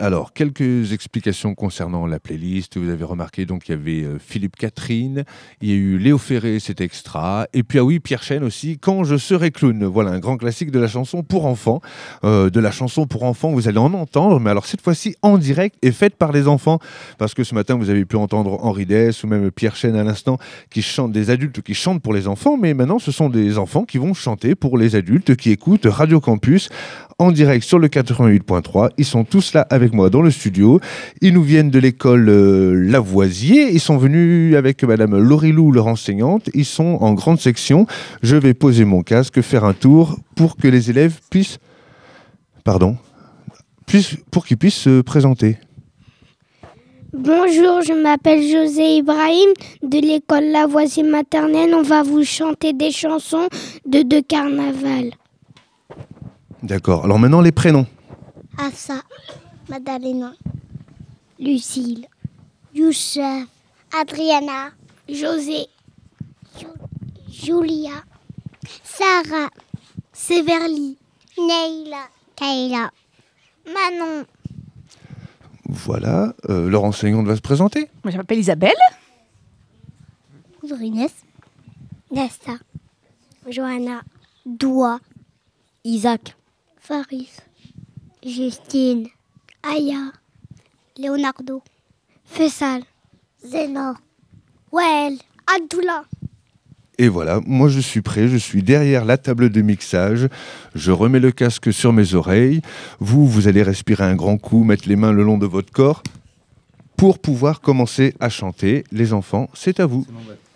Alors, quelques explications concernant la playlist. Vous avez remarqué, donc, il y avait Philippe Catherine, il y a eu Léo Ferré, c'est extra. Et puis, ah oui, Pierre Chêne aussi, Quand je serai clown. Voilà, un grand classique de la chanson pour enfants. De la chanson pour enfants, vous allez en entendre, mais alors cette fois-ci en direct et faite par les enfants. Parce que ce matin, vous avez pu entendre Henri Dess ou même Pierre Chêne à l'instant, qui chantent, des adultes qui chantent pour les enfants, mais maintenant, ce sont des enfants qui vont chanter pour les adultes qui écoutent Radio Campus en direct sur le 88.3. Ils sont tous là avec moi dans le studio. Ils nous viennent de l'école Lavoisier. Ils sont venus avec Madame Laurie-Lou, leur enseignante. Ils sont en grande section. Je vais poser mon casque, faire un tour pour que les élèves puissent... pour qu'ils puissent se présenter. Bonjour, je m'appelle José Ibrahim de l'école Lavoisier maternelle. On va vous chanter des chansons de carnaval. D'accord. Alors maintenant, les prénoms. Assa, Madalena, Lucille, Youssef, Adriana, José, Julia, Sarah, Séverly, Neila, Kayla, Manon. Voilà. Leur enseignante va se présenter. Moi, je m'appelle Isabelle. Audrey, Nesta, Johanna, Doua, Isaac, Faris, Justine, Aya, Leonardo, Faisal, Zénor, Wael, Abdullah. Et voilà, moi je suis prêt, je suis derrière la table de mixage, je remets le casque sur mes oreilles, vous allez respirer un grand coup, mettre les mains le long de votre corps pour pouvoir commencer à chanter. Les enfants, c'est à vous.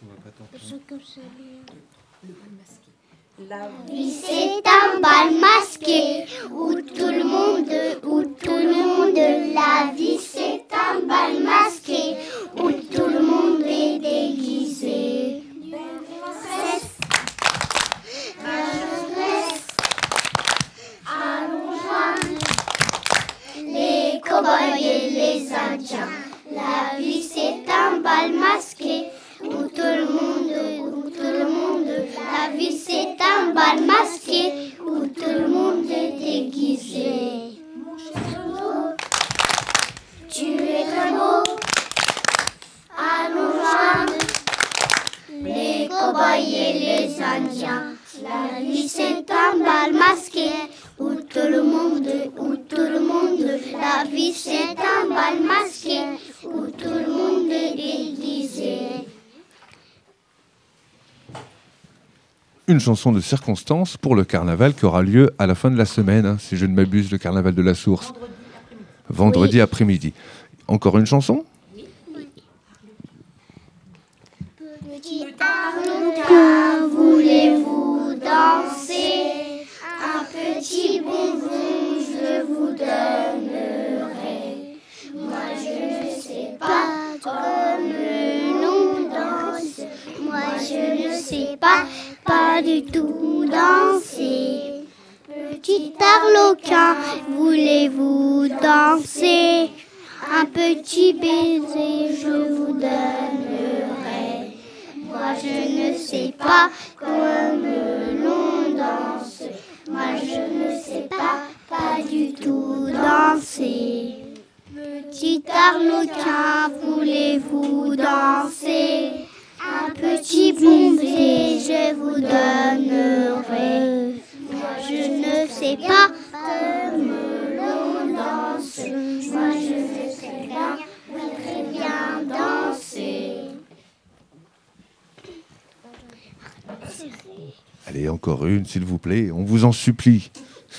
La vie c'est un bal masqué où tout le monde, la vie c'est un bal masqué où tout le monde est déguisé. Allons joindre les cow-boys et les indiens. La vie c'est un bal masqué où tout le monde, la vie c'est un bal masqué où tout le monde est déguisé. Mon cher tu es très beau. Allons joindre les cow-boys et les indiens. La vie c'est un bal masqué où tout le monde, la vie c'est un bal masqué où tout le monde est déguisé. Une chanson de circonstance pour le carnaval qui aura lieu à la fin de la semaine, si je ne m'abuse, le carnaval de la Source. Vendredi après-midi. Encore une chanson ? Petit harlequin, voulez-vous danser? Un petit bonbon je vous donnerai. Moi je ne sais pas comme l'on danse. Moi je ne sais pas du tout danser. Petit harlequin, voulez-vous danser? Un petit baiser je vous donnerai. Moi je ne sais pas comme l'on danse. Moi je ne sais pas du tout danser. Petit harlequin, voulez-vous danser? Un petit baiser je vous donnerai. Moi je ne sais pas comme l'on danse. Moi je ne sais pas très bien danser. Allez, encore une, s'il vous plaît, on vous en supplie.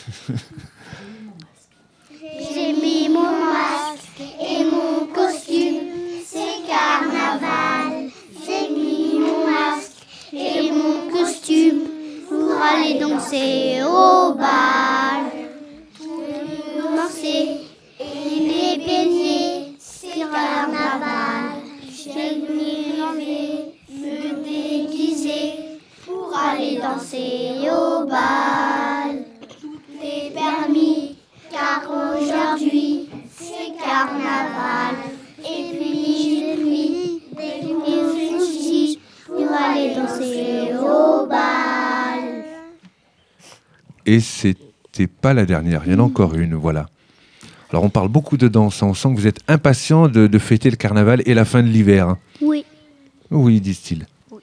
J'ai mis mon masque et mon costume, c'est carnaval. J'ai mis mon masque et mon costume pour aller danser au bal. Danser et les baigner, c'est carnaval. J'ai mis l'envie me déguiser pour aller danser au bal. Tout est permis, car aujourd'hui c'est carnaval. Et puis j'ai mis des soucis pour aller danser au bal. Et c'était pas la dernière, il y en a encore une, voilà. Alors on parle beaucoup de danse, on sent que vous êtes impatient de fêter le carnaval et la fin de l'hiver. Oui. Oui, disent-ils.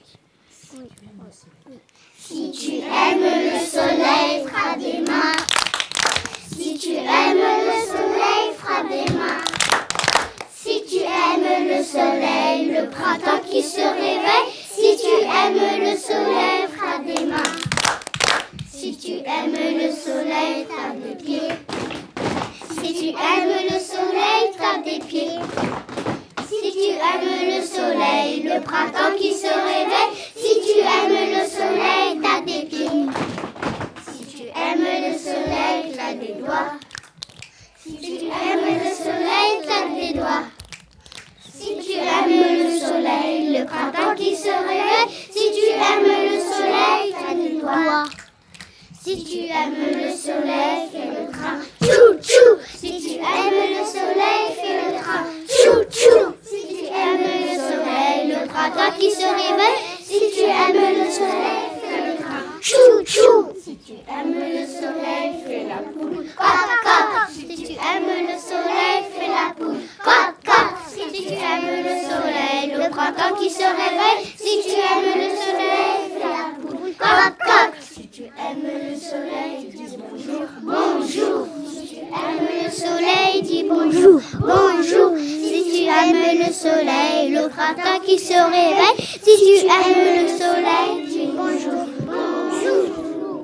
Si tu aimes le soleil, frappe des mains. Si tu aimes le soleil, frappe des mains. Si tu aimes le soleil, le printemps qui se réveille. Si tu aimes le soleil, frappe des mains. Si tu aimes le soleil, tape des pieds. Si tu aimes le soleil, tape des pieds. Si tu aimes le soleil, le printemps qui se réveille. Si tu aimes le soleil, tape des pieds. Si tu aimes le soleil, claque des doigts. Si tu aimes le soleil, claque des doigts. Si tu aimes le soleil, le printemps qui se réveille. Si tu aimes le soleil, claque des doigts. Si tu aimes le soleil, fais le train. Tchou tchou. Si tu aimes le soleil, fais le train. Tchou tchou. Si tu aimes le soleil, le printemps qui se réveille. Si tu aimes le soleil, fais le train. Tchou tchou. Si tu aimes le soleil, fais la poule. Coq coq. Si tu aimes le soleil, fais la poule. Coq coq. Si tu aimes le soleil, le printemps qui se réveille. Si tu aimes le soleil, fais la poule. Coq coq. Si tu aimes le soleil, dis bonjour. Bonjour. Si tu aimes le soleil, dis bonjour. Bonjour. Si tu aimes le soleil, le printemps qui se réveille. Si tu aimes le soleil, dis bonjour. Bonjour.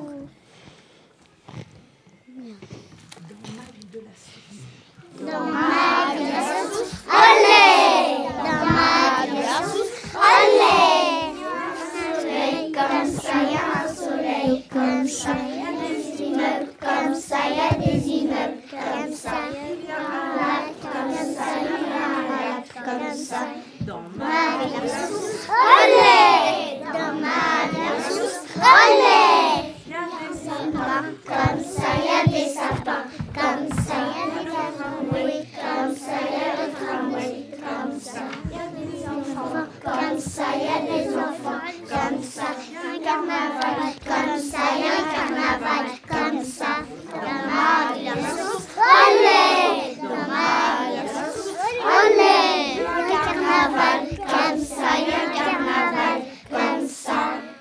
Dans ma glace, allez. Dans ma glace, allez. Soleil comme ça, y a un soleil comme ça, y a des immeubles comme ça, y a des immeubles comme ça, y a un lac comme ça, y a un lac comme ça. Dans ma glace, allez. Dans ma glace, allez. Y a des sapins comme ça, y a des sapins comme ça, y a des tramways comme ça, y a des tramways comme ça, y a des enfants comme ça, y a des enfants comme ça, y a un carnaval comme ça, y a un carnaval comme ça. Dans ma glace, allez. Dans ma glace, allez. Y a un carnaval comme ça, y a un carnaval comme ça.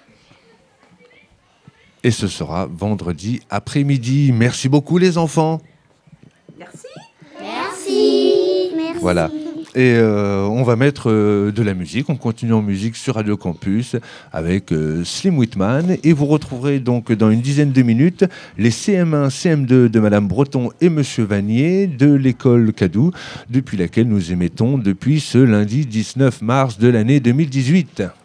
Et ce sera vendredi après-midi. Merci beaucoup les enfants. Merci. Merci. Merci. Voilà. Et on va mettre de la musique. On continue en musique sur Radio Campus avec Slim Whitman. Et vous retrouverez donc dans une dizaine de minutes les CM1, CM2 de Madame Breton et Monsieur Vanier de l'école Cadou, depuis laquelle nous émettons depuis ce lundi 19 mars de l'année 2018.